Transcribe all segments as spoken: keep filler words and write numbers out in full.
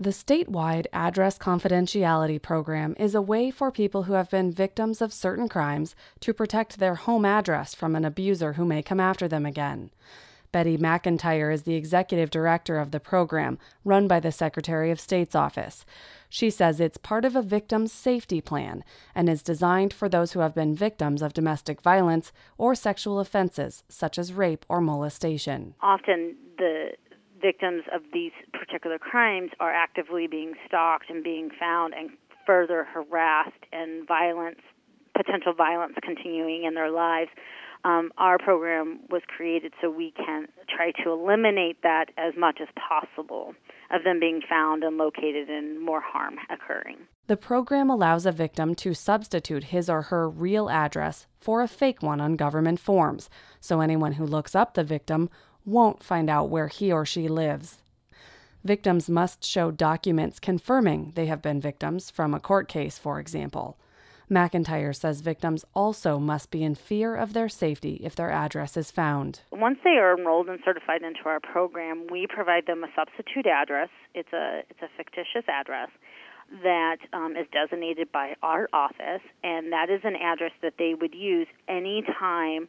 The statewide Address Confidentiality Program is a way for people who have been victims of certain crimes to protect their home address from an abuser who may come after them again. Betty McIntyre is the executive director of the program, run by the Secretary of State's office. She says it's part of a victim's safety plan and is designed for those who have been victims of domestic violence or sexual offenses, such as rape or molestation. Often the victims of these particular crimes are actively being stalked and being found and further harassed, and violence, potential violence continuing in their lives. Um, our program was created so we can try to eliminate that as much as possible, of them being found and located and more harm occurring. The program allows a victim to substitute his or her real address for a fake one on government forms, so anyone who looks up the victim won't find out where he or she lives. Victims must show documents confirming they have been victims from a court case, for example. McIntyre says victims also must be in fear of their safety if their address is found. Once they are enrolled and certified into our program, we provide them a substitute address. It's a it's a fictitious address that um, is designated by our office, and that is an address that they would use any time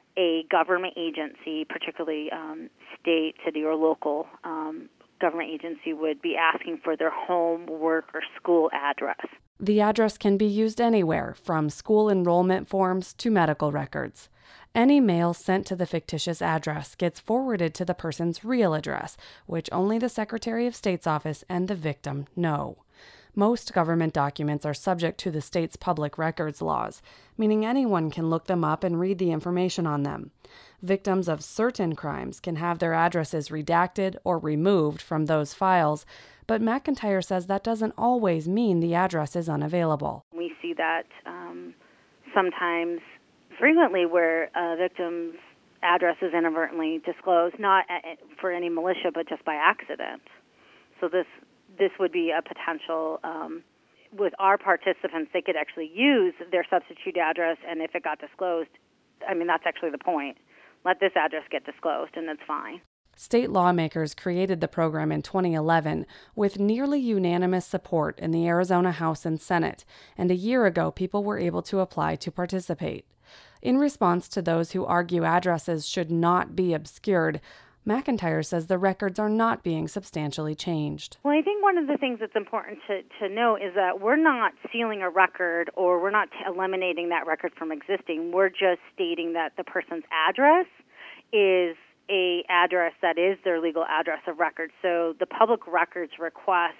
a government agency, particularly um, state, city, or local um, government agency, would be asking for their home, work, or school address. The address can be used anywhere, from school enrollment forms to medical records. Any mail sent to the fictitious address gets forwarded to the person's real address, which only the Secretary of State's office and the victim know. Most government documents are subject to the state's public records laws, meaning anyone can look them up and read the information on them. Victims of certain crimes can have their addresses redacted or removed from those files, but McIntyre says that doesn't always mean the address is unavailable. We see that um, sometimes, frequently, where a victim's address is inadvertently disclosed, not for any militia, but just by accident. So this this would be a potential, um, with our participants, they could actually use their substitute address, and if it got disclosed, I mean, that's actually the point. Let this address get disclosed, and it's fine. State lawmakers created the program in twenty eleven with nearly unanimous support in the Arizona House and Senate, and a year ago people were able to apply to participate. In response to those who argue addresses should not be obscured, McIntyre says the records are not being substantially changed. Well, I think one of the things that's important to, to know is that we're not sealing a record, or we're not eliminating that record from existing. We're just stating that the person's address is a address that is their legal address of record. So the public records request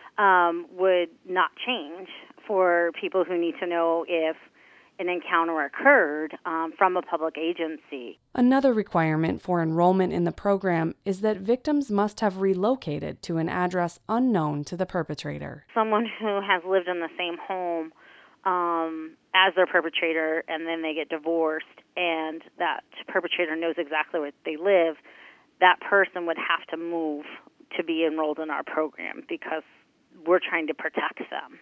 um, would not change for people who need to know if an encounter occurred um, from a public agency. Another requirement for enrollment in the program is that victims must have relocated to an address unknown to the perpetrator. Someone who has lived in the same home um, as their perpetrator, and then they get divorced, and that perpetrator knows exactly where they live, that person would have to move to be enrolled in our program, because we're trying to protect them.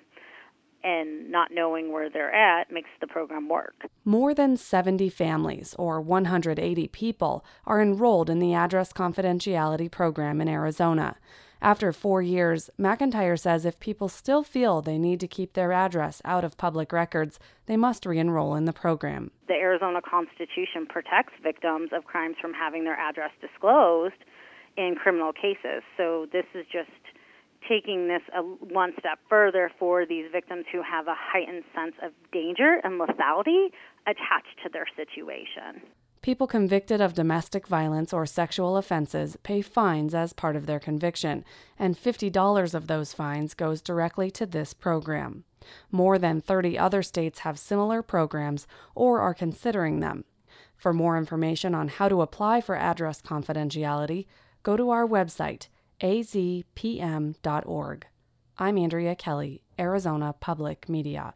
And not knowing where they're at makes the program work. More than seventy families, or one hundred eighty people, are enrolled in the Address Confidentiality Program in Arizona. After four years, McIntyre says if people still feel they need to keep their address out of public records, they must re-enroll in the program. The Arizona Constitution protects victims of crimes from having their address disclosed in criminal cases. So this is just taking this a one step further for these victims who have a heightened sense of danger and lethality attached to their situation. People convicted of domestic violence or sexual offenses pay fines as part of their conviction, and fifty dollars of those fines goes directly to this program. More than thirty other states have similar programs or are considering them. For more information on how to apply for address confidentiality, go to our website, a z p m dot org. I'm Andrea Kelly, Arizona Public Media.